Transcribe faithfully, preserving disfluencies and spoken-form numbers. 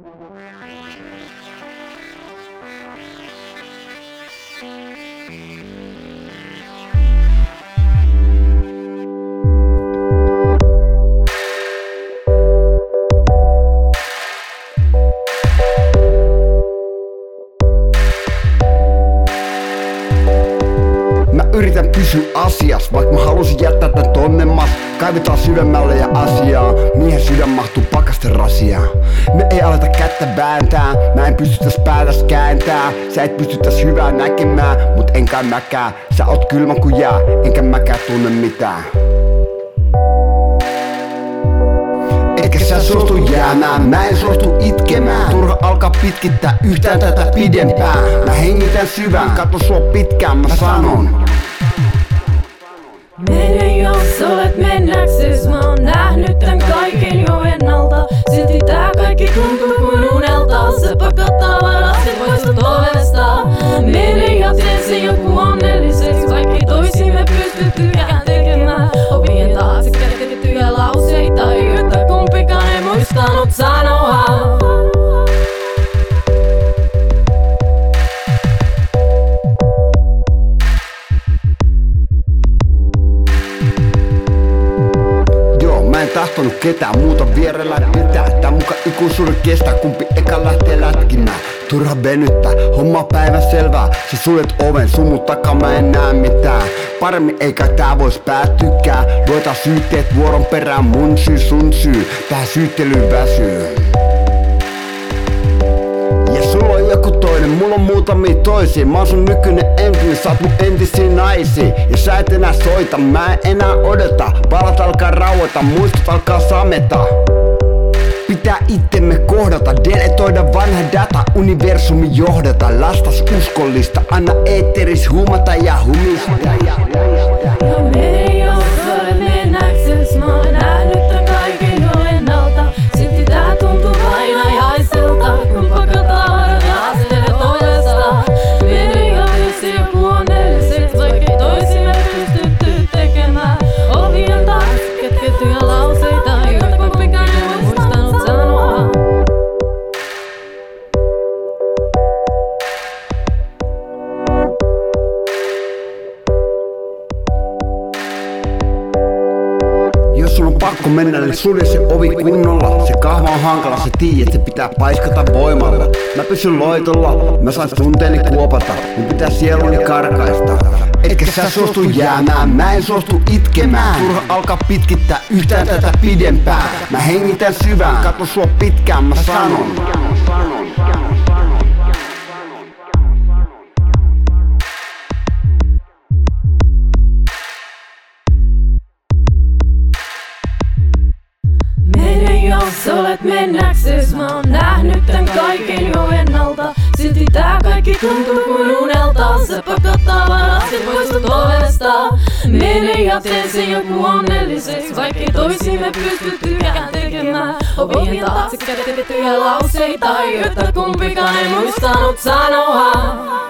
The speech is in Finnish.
Mä yritän pysyä asias, vaikka mä halusin jättää tän tonne mas. Kaivetaan sydämelle ja asiaa, mihin sydän mahtuu pakasten rasiaan. Me ei aleta kättä vääntää, mä en pysty täs päätäs kääntää. Sä et pysty täs hyvää näkemään, mut enkä mäkään. Sä oot kylmä kuin jää, enkä mäkään tunne mitään. Etkä sä suostu jäämään, mä en suostu itkemään. Turha alkaa pitkittää yhtään tätä pidempään. Mä hengitän syvään, katso sua pitkään, mä sanon. Mene jos olet mennäkses, mä oon nähnyt tän kaiken jo ennalta. Silti tää kaikki tuntuu kuin unelta. Se pakottaa varasti poistot ovesta. Mene ja tee se joku onnelliseksi. Kaikki toisimme pystyttykään tekemään. Ovien taakse kätkettyjä lauseita, joita kumpikaan ei muistanut sanoa. Mä en tahtonut ketään muuta vierellä pitää. Tää muka ikuisuuden kestää, kumpi eka lähtee lätkimään. Turha venyttää, homma päivän selvää. Sä suljet oven, sun mun takaa mä en näe mitään. Paremmin eikä tää vois päättykään. Luetaan syytteet vuoron perään, mun syy, sun syy. Tähän syyttelyyn väsyy. Ja sulla on joku toinen, mulla on muutamia toisia. Mä oon sun nykyinen entinen, sä oot mun entisiä naisia. Ja sä et enää soita, mä en enää odota. Valot alkaa rauhoita, muistot alkaa sameta. Pitää itsemme kohdata, deletoida vanha data. Universumi johdata, lastas uskollista. Anna eetteris humata ja humista. No mene jos olet mennäkses, mä oon nähnyt tän kaiken jo ennalta. Silti tää tuntuu painajaiselta, kun pakataan varat ja astelet ovesta. Mene ja tee se joku onnelliseksi, vaikkei toisimme pystytty tekemään. Ovien taakse kätkettyjä lauseita, joita kumpikaan ei muistanut sanoa. Jos sulla on pakko mennä, niin sulje se ovi kunnolla. Se kahva on hankala, sä tiedät, se pitää paiskata voimalla. Mä pysyn loitolla, mä saan tunteeni kuopata. Mun pitää sieluni karkaista. Etkä sä suostu jäämään, mä en suostu itkemään. Turha alkaa pitkittää yhtään tätä pidempään. Mä hengitän syvään, katso sua pitkään, mä sanon. Jos olet mennäkses, mä oon nähnyt tän kaiken jo ennalta. Silti tää kaikki tuntuu kuin unelta. Se pakottaa varasti poistot ovesta. Mene ja tee se joku onnelliseksi, vaikkei toisimme pystyttykään tekemään. Ovien taakse kätkettyjä lauseita, joita kumpikaan ei muistanut sanoa.